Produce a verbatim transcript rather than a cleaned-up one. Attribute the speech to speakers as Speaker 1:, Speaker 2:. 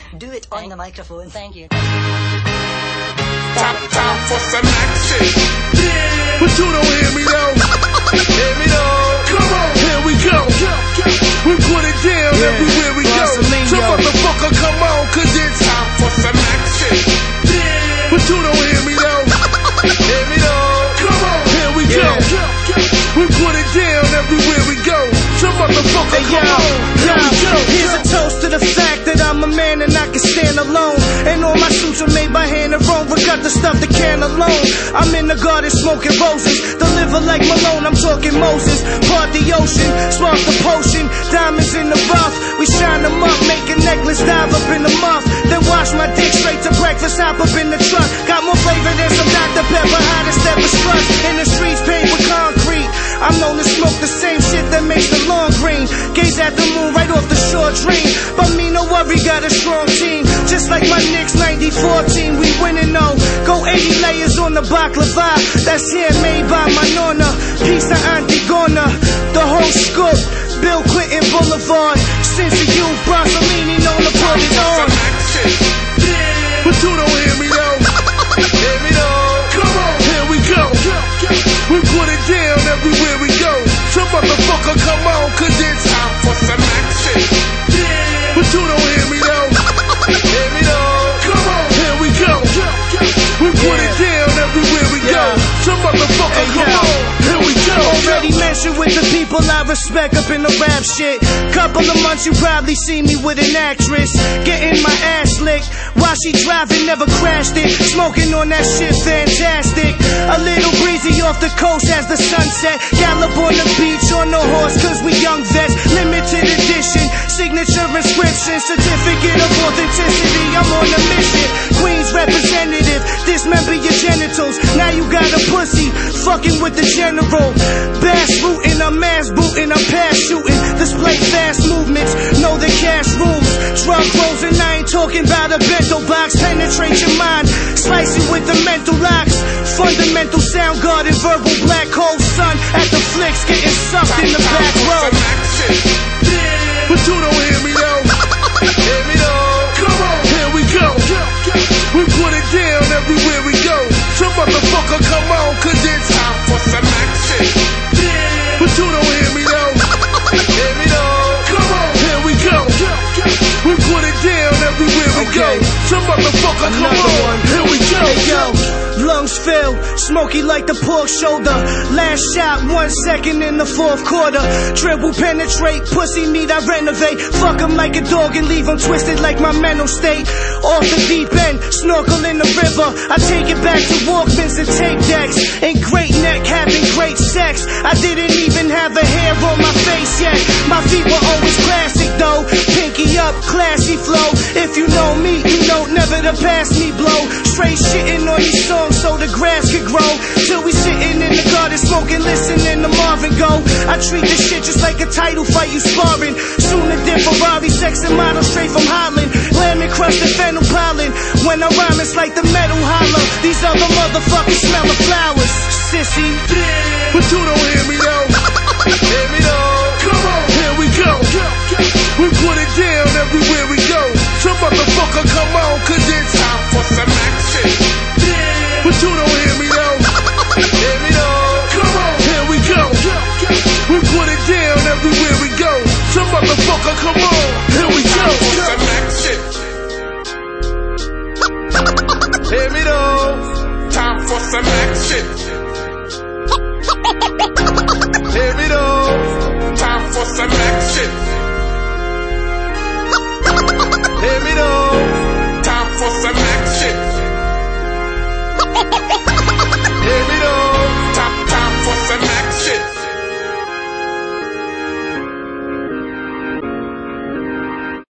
Speaker 1: Do it on
Speaker 2: Thank
Speaker 1: the microphone.
Speaker 2: Thank you.
Speaker 3: Top time for some action. Yeah.
Speaker 4: But you don't hear me though.
Speaker 3: Hear me though.
Speaker 4: Come on, here we go. We put it down
Speaker 3: Yeah.
Speaker 4: everywhere we go. Some motherfucker come on, cause it's
Speaker 3: Time for some action.
Speaker 4: yeah. But you don't hear me though.
Speaker 3: Hear me though.
Speaker 4: Come on, here we go. We put it down everywhere we go. Some motherfucker
Speaker 5: Hey, yo,
Speaker 4: come on, here
Speaker 5: yo,
Speaker 4: we go.
Speaker 5: here's a toast to the fact that I'm a man and I can stand alone. And all my suits are made by hand and Rome, but got the stuff that can alone. I'm in the garden smoking roses, deliver like Malone, I'm talking Moses. Part the ocean, spark the potion, diamonds in the rough. We shine them up, make a necklace, dive up in the muff. Then wash my dick straight to breakfast, hop up in the truck. Got more flavor than some Doctor Pepper, hottest ever struck. In the streets paved with concrete, I'm known to smoke the same shit that makes the lawn green. Gaze at the moon right off the shore dream. But me no worry, got a strong team. Just like my Knicks ninety fourteen, we winning though. Go eighty layers on the baklava. That's handmade by my nonna. Piece of Antigona, the whole scoop. Bill Clinton Boulevard. Since the youth, Bronsolini known to put it on.
Speaker 3: Some action.
Speaker 4: Yeah. But you don't hear me though.
Speaker 3: Hear me though.
Speaker 4: Come on, here we go. We put it down everywhere we go. Some motherfucker come on, cause it's
Speaker 3: Time for some action.
Speaker 4: yeah. But you don't hear me though.
Speaker 3: Hear me though.
Speaker 4: Come on, here we go. We put it down everywhere we go. Some motherfucker
Speaker 5: Hey,
Speaker 4: come
Speaker 5: yo.
Speaker 4: on, here we go.
Speaker 5: Already mentioned with the people I respect up in the rap shit. Couple of months you probably see me with an actress, getting my ass licked while she driving, never crashed it. Smoking on that shit, fantastic. A little breezy off the coast as the sunset. Gallop on the beach on the horse, cause we young vets. Limited edition, signature inscription, certificate of authenticity. I'm on a mission. Queens representative, dismember your genitals. Now you got a pussy, fucking with the general. Bass rootin', I'm mass bootin', I'm pass shooting. Display fast movements, know the cash rules. Drug rolls and I ain't talking about a bento box. Penetrate your mind, slice it with the mental locks. Fundamental sound guard and verbal black hole sun. At the flicks, getting sucked in the back row.
Speaker 3: Some action.
Speaker 4: Yeah. But you don't hear me though.
Speaker 3: Hear me though.
Speaker 4: Come on, here we go. We put it down everywhere we go. Some motherfucker come on, cause it's
Speaker 3: Time for some action.
Speaker 4: yeah. But you don't hear me though.
Speaker 3: Hear me though.
Speaker 4: Come on, here we go. We put it down everywhere we go.
Speaker 5: Okay.
Speaker 4: Some motherfucker come
Speaker 5: Another
Speaker 4: on,
Speaker 5: one.
Speaker 4: here we go.
Speaker 5: Hey yo, lungs fill, smoky like the pork shoulder. Last shot, one second in the fourth quarter. Dribble, penetrate, pussy meat, I renovate. Fuck him like a dog and leave him twisted like my mental state. Off the deep end, snorkel in the river. I take it back to Walkmans and tape decks. In great neck, having great sex. I didn't even have a hair on my face yet. My feet were always classic though. Pinky up, classy flow. If you know me, you know never to pass me blow. Straight shitting on these songs so the grass could grow. Till we sitting in the garden smoking, listening to Marvin go. I treat this shit just like a title fight, you sparring. Sooner than Ferrari, sex and model straight from Holland. Lemon crushed and fennel pollen. When I rhyme, it's like the metal holler. These other motherfuckers smell of flowers, sissy.
Speaker 4: Yeah. But you don't